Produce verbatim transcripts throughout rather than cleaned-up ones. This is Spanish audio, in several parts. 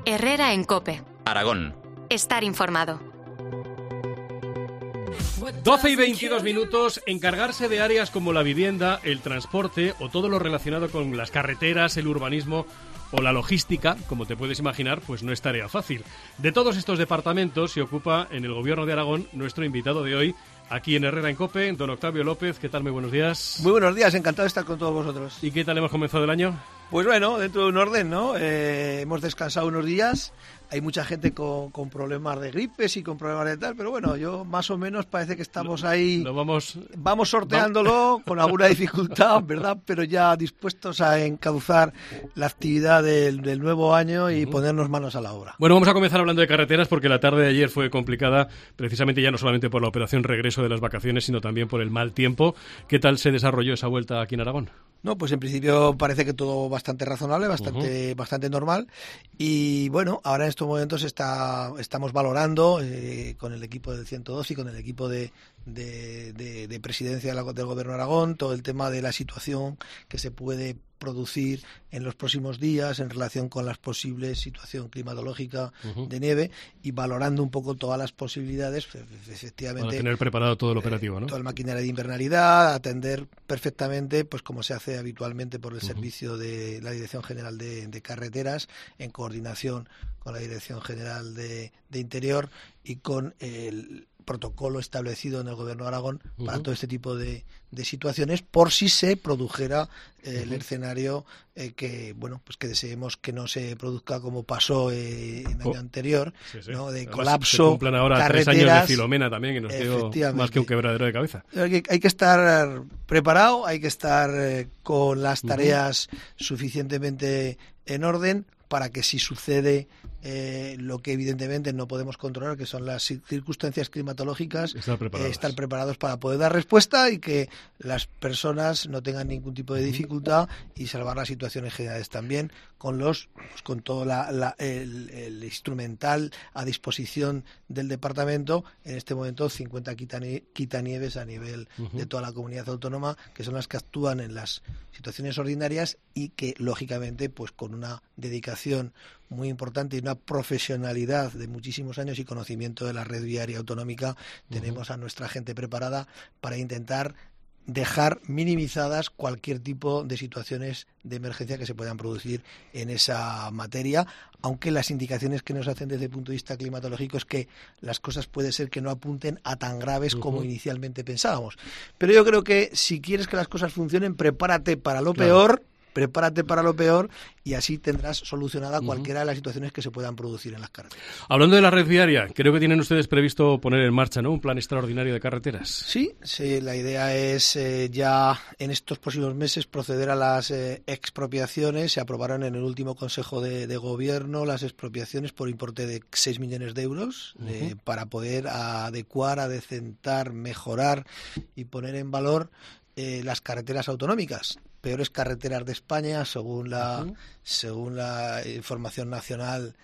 Herrera en COPE. Aragón. Estar informado. doce y veintidós minutos. Encargarse de áreas como la vivienda, el transporte o todo lo relacionado con las carreteras, el urbanismo o la logística, como te puedes imaginar, pues no es tarea fácil. De todos estos departamentos se ocupa en el Gobierno de Aragón nuestro invitado de hoy, aquí en Herrera en COPE, don Octavio López. ¿Qué tal? Muy buenos días. Muy buenos días, encantado de estar con todos vosotros. ¿Y qué tal hemos comenzado el año? Pues bueno, dentro de un orden, ¿no? Eh, hemos descansado unos días, hay mucha gente con, con problemas de gripes y con problemas de tal, pero bueno, yo más o menos parece que estamos ahí, lo vamos, vamos sorteándolo con alguna dificultad, ¿verdad? Pero ya dispuestos a encauzar la actividad del, del nuevo año y uh-huh. ponernos manos a la obra. Bueno, vamos a comenzar hablando de carreteras porque la tarde de ayer fue complicada, precisamente ya no solamente por la operación regreso de las vacaciones, sino también por el mal tiempo. ¿Qué tal se desarrolló esa vuelta aquí en Aragón? No, pues en principio parece que todo bastante razonable, bastante uh-huh. bastante normal. Y bueno, ahora en estos momentos está, estamos valorando eh, con el equipo del ciento doce y con el equipo de, de, de, de presidencia del Gobierno de Aragón todo el tema de la situación que se puede producir en los próximos días en relación con la posible situación climatológica uh-huh. de nieve y valorando un poco todas las posibilidades, efectivamente. Para tener preparado todo el operativo, ¿no? Toda la maquinaria de invernalidad, atender perfectamente, pues como se hace habitualmente por el uh-huh. servicio de la Dirección General de, de Carreteras, en coordinación con la Dirección General de, de Interior y con el protocolo establecido en el Gobierno de Aragón uh-huh. para todo este tipo de, de situaciones, por si se produjera eh, uh-huh. el escenario eh, que bueno pues que deseemos que no se produzca como pasó eh, en el año oh. anterior, sí, sí. ¿no? de Además, colapso, se cumplen ahora carreteras, tres años de Filomena también, y nos dio más que un quebradero de cabeza. Hay que, hay que estar preparado, hay que estar eh, con las tareas uh-huh. suficientemente en orden para que si sucede eh, lo que evidentemente no podemos controlar, que son las circunstancias climatológicas, estar preparados. Eh, estar preparados para poder dar respuesta y que las personas no tengan ningún tipo de dificultad y salvar las situaciones generales también con los pues, con todo la, la, el, el instrumental a disposición del departamento. En este momento cincuenta quitanieves a nivel uh-huh. de toda la comunidad autónoma, que son las que actúan en las situaciones ordinarias y que lógicamente pues con una dedicación muy importante y una profesionalidad de muchísimos años y conocimiento de la red viaria autonómica, uh-huh. tenemos a nuestra gente preparada para intentar dejar minimizadas cualquier tipo de situaciones de emergencia que se puedan producir en esa materia, aunque las indicaciones que nos hacen desde el punto de vista climatológico es que las cosas puede ser que no apunten a tan graves uh-huh. como inicialmente pensábamos. Pero yo creo que si quieres que las cosas funcionen, prepárate para lo claro. peor, prepárate para lo peor y así tendrás solucionada uh-huh. cualquiera de las situaciones que se puedan producir en las carreteras. Hablando de la red viaria, creo que tienen ustedes previsto poner en marcha, ¿no?, un plan extraordinario de carreteras. Sí, sí, la idea es eh, ya en estos próximos meses proceder a las eh, expropiaciones. Se aprobaron en el último Consejo de, de Gobierno las expropiaciones por importe de seis millones de euros uh-huh. eh, para poder adecuar, adecentar, mejorar y poner en valor eh, las carreteras autonómicas. Peores carreteras de España, según la uh-huh. según la información nacional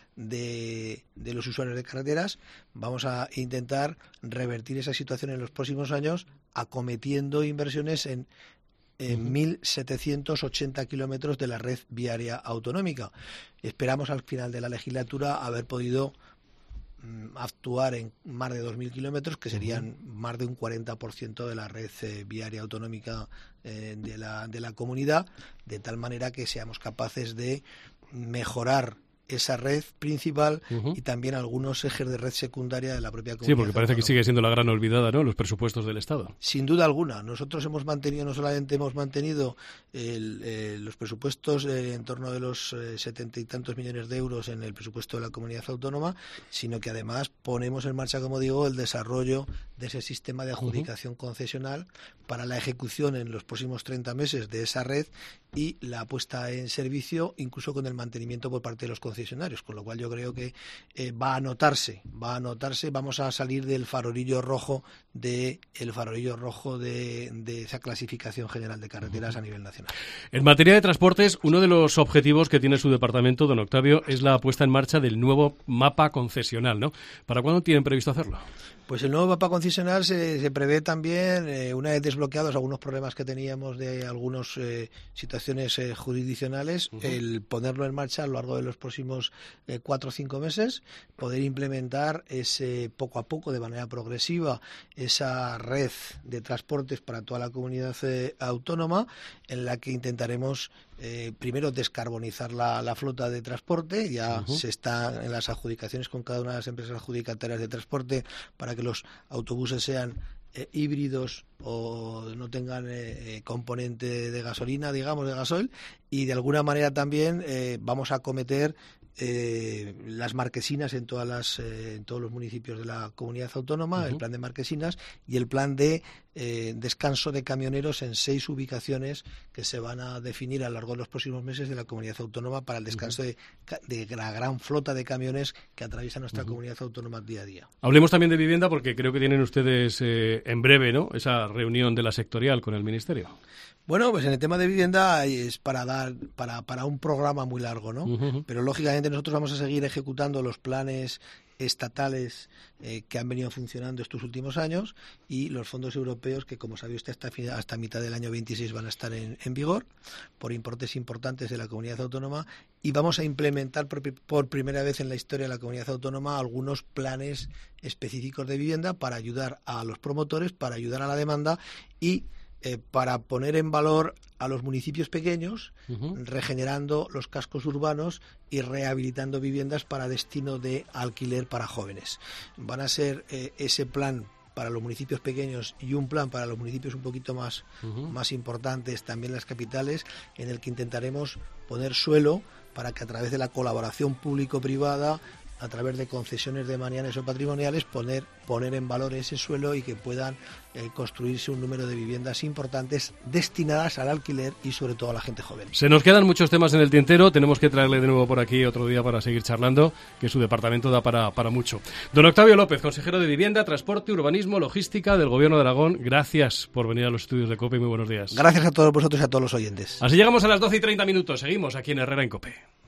de, de los usuarios de carreteras. Vamos a intentar revertir esa situación en los próximos años, acometiendo inversiones en, en uh-huh. mil setecientos ochenta kilómetros de la red viaria autonómica. Esperamos al final de la legislatura haber podido actuar en más de dos mil kilómetros, que serían uh-huh. más de un cuarenta por ciento de la red eh, viaria autonómica eh, de la de la comunidad, de tal manera que seamos capaces de mejorar esa red principal uh-huh. y también algunos ejes de red secundaria de la propia comunidad. Sí, porque parece autónoma. Que sigue siendo la gran olvidada, ¿no?, los presupuestos del Estado. Sin duda alguna. Nosotros hemos mantenido, no solamente hemos mantenido el, eh, los presupuestos eh, en torno de los eh, setenta y tantos millones de euros en el presupuesto de la comunidad autónoma, sino que además ponemos en marcha, como digo, el desarrollo de ese sistema de adjudicación uh-huh. concesional para la ejecución en los próximos treinta meses de esa red y la puesta en servicio, incluso con el mantenimiento por parte de los concesionarios, con lo cual yo creo que eh, va a notarse, va a notarse, vamos a salir del farolillo rojo de el farolillo rojo de, de esa clasificación general de carreteras uh-huh. a nivel nacional. En materia de transportes, uno de los objetivos que tiene su departamento, don Octavio, es la puesta en marcha del nuevo mapa concesional, ¿no? ¿Para cuándo tienen previsto hacerlo? Pues el nuevo mapa concesional se, se prevé también, eh, una vez desbloqueados algunos problemas que teníamos de algunas eh, situaciones eh, jurisdiccionales, uh-huh. el ponerlo en marcha a lo largo de los próximos eh, cuatro o cinco meses, poder implementar ese poco a poco, de manera progresiva, esa red de transportes para toda la comunidad eh, autónoma, en la que intentaremos Eh, primero descarbonizar la, la flota de transporte. Ya uh-huh. se está en las adjudicaciones con cada una de las empresas adjudicatarias de transporte para que los autobuses sean eh, híbridos o no tengan eh, componente de gasolina, digamos, de gasoil, y de alguna manera también eh, vamos a acometer Eh, las marquesinas en todas las eh, en todos los municipios de la comunidad autónoma, uh-huh. el plan de marquesinas y el plan de eh, descanso de camioneros en seis ubicaciones que se van a definir a lo largo de los próximos meses de la comunidad autónoma para el descanso uh-huh. de, de la gran flota de camiones que atraviesa nuestra uh-huh. comunidad autónoma día a día. Hablemos también de vivienda, porque creo que tienen ustedes eh, en breve, ¿no?, esa reunión de la sectorial con el Ministerio. Bueno, pues en el tema de vivienda es para dar para, para un programa muy largo, ¿no? Uh-huh. Pero lógicamente nosotros vamos a seguir ejecutando los planes estatales eh, que han venido funcionando estos últimos años y los fondos europeos que, como sabe usted, hasta, hasta mitad del año veintiséis van a estar en, en vigor por importes importantes de la comunidad autónoma, y vamos a implementar por, por primera vez en la historia de la comunidad autónoma algunos planes específicos de vivienda para ayudar a los promotores, para ayudar a la demanda y Eh, para poner en valor a los municipios pequeños, uh-huh. regenerando los cascos urbanos y rehabilitando viviendas para destino de alquiler para jóvenes. Van a ser eh, ese plan para los municipios pequeños y un plan para los municipios un poquito más, uh-huh. más importantes, también las capitales, en el que intentaremos poner suelo para que a través de la colaboración público-privada, a través de concesiones de mañanes o patrimoniales, poner, poner en valor ese suelo y que puedan eh, construirse un número de viviendas importantes destinadas al alquiler y sobre todo a la gente joven. Se nos quedan muchos temas en el tintero, tenemos que traerle de nuevo por aquí otro día para seguir charlando, que su departamento da para, para mucho. Don Octavio López, consejero de Vivienda, Transporte, Urbanismo, Logística del Gobierno de Aragón, gracias por venir a los estudios de COPE y muy buenos días. Gracias a todos vosotros y a todos los oyentes. Así llegamos a las doce y treinta minutos, seguimos aquí en Herrera en COPE.